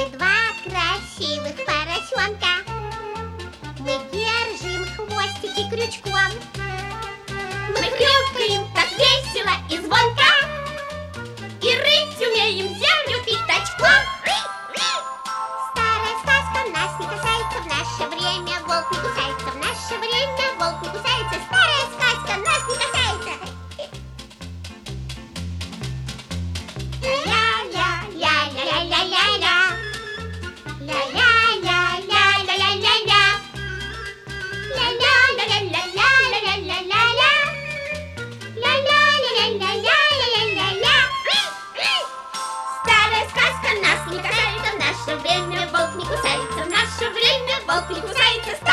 Мы два красивых поросенка. Мы держим хвостики крючком. Мы хрюкаем так весело и звонко. И рыть умеем землю пятачком. Старая сказка нас не касается. В наше время волк не кусается. В наше время волк не кусается. Старая сказка нас не касается. Ля-ля-ля-ля-ля-ля-ля-ля. Ля-ля-ля-ля-ля-ля-ля-ля. Ля-ля-ля-ля-ля-ля-ля-ля-ля. Ля-ля-ля-ля-ля-ля-ля-ля-ля. Старая сказка нас не касается. В наше время волк не кусается. В наше время волк не кусается.